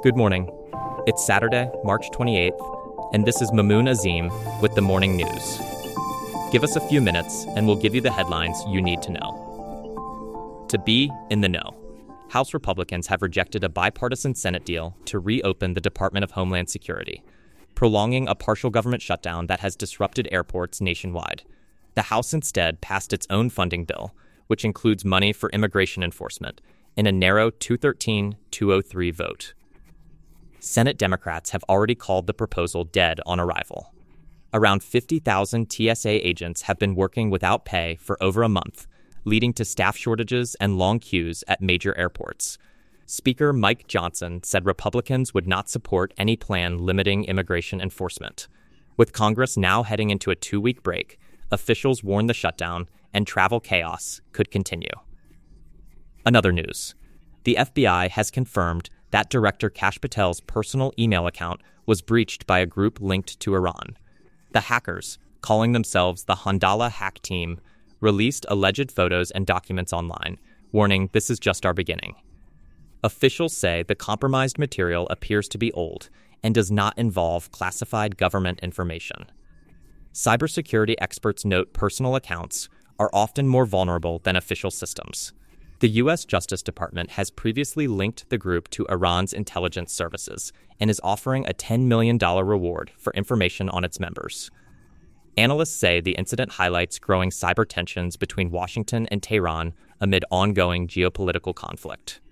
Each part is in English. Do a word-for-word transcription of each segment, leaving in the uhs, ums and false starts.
Good morning. It's Saturday, March twenty-eighth, and this is Mamoon Azim with the Morning News. Give us a few minutes, and we'll give you the headlines you need to know. To be in the know, House Republicans have rejected a bipartisan Senate deal to reopen the Department of Homeland Security, prolonging a partial government shutdown that has disrupted airports nationwide. The House instead passed its own funding bill, which includes money for immigration enforcement, in a narrow two thirteen two oh three vote. Senate Democrats have already called the proposal dead on arrival. Around fifty thousand T S A agents have been working without pay for over a month, leading to staff shortages and long queues at major airports. Speaker Mike Johnson said Republicans would not support any plan limiting immigration enforcement. With Congress now heading into a two-week break, officials warn the shutdown and travel chaos could continue. Another news. The F B I has confirmed that Director Kash Patel's personal email account was breached by a group linked to Iran. The hackers, calling themselves the Handala Hack Team, released alleged photos and documents online, warning this is just our beginning. Officials say the compromised material appears to be old and does not involve classified government information. Cybersecurity experts note personal accounts are often more vulnerable than official systems. The U S Justice Department has previously linked the group to Iran's intelligence services and is offering a ten million dollars reward for information on its members. Analysts say the incident highlights growing cyber tensions between Washington and Tehran amid ongoing geopolitical conflict.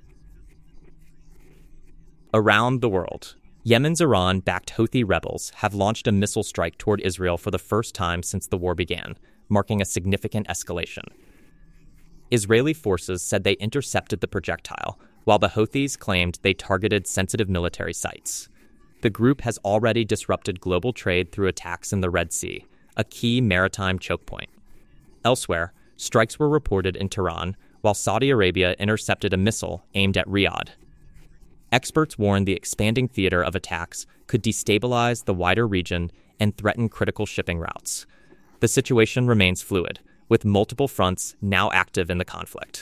Around the world, Yemen's Iran-backed Houthi rebels have launched a missile strike toward Israel for the first time since the war began, marking a significant escalation. Israeli forces said they intercepted the projectile, while the Houthis claimed they targeted sensitive military sites. The group has already disrupted global trade through attacks in the Red Sea, a key maritime choke point. Elsewhere, strikes were reported in Tehran, while Saudi Arabia intercepted a missile aimed at Riyadh. Experts warn the expanding theater of attacks could destabilize the wider region and threaten critical shipping routes. The situation remains fluid, with multiple fronts now active in the conflict.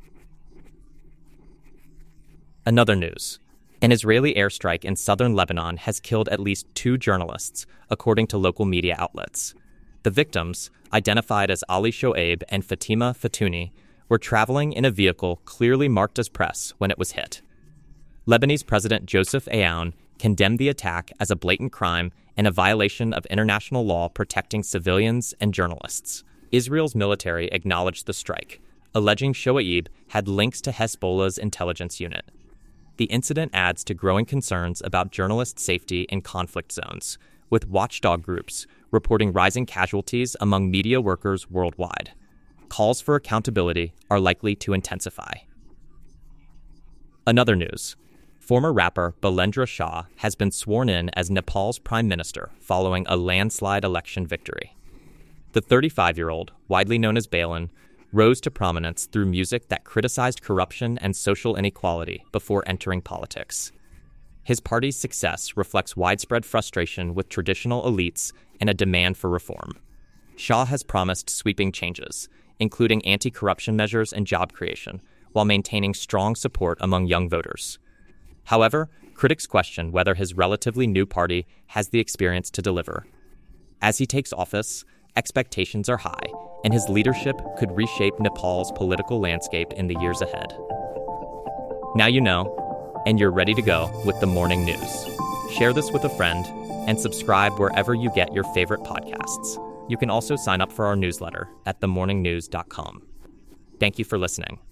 Another news. An Israeli airstrike in southern Lebanon has killed at least two journalists, according to local media outlets. The victims, identified as Ali Shoaib and Fatima Fatouni, were traveling in a vehicle clearly marked as press when it was hit. Lebanese President Joseph Aoun condemned the attack as a blatant crime and a violation of international law protecting civilians and journalists. Israel's military acknowledged the strike, alleging Shoaib had links to Hezbollah's intelligence unit. The incident adds to growing concerns about journalist safety in conflict zones, with watchdog groups reporting rising casualties among media workers worldwide. Calls for accountability are likely to intensify. Another news. Former rapper Balendra Shah has been sworn in as Nepal's prime minister following a landslide election victory. The thirty-five-year-old, widely known as Balin, rose to prominence through music that criticized corruption and social inequality before entering politics. His party's success reflects widespread frustration with traditional elites and a demand for reform. Shah has promised sweeping changes, including anti-corruption measures and job creation, while maintaining strong support among young voters. However, critics question whether his relatively new party has the experience to deliver. As he takes office, expectations are high, and his leadership could reshape Nepal's political landscape in the years ahead. Now you know, and you're ready to go with the morning news. Share this with a friend, and subscribe wherever you get your favorite podcasts. You can also sign up for our newsletter at the morning news dot com. Thank you for listening.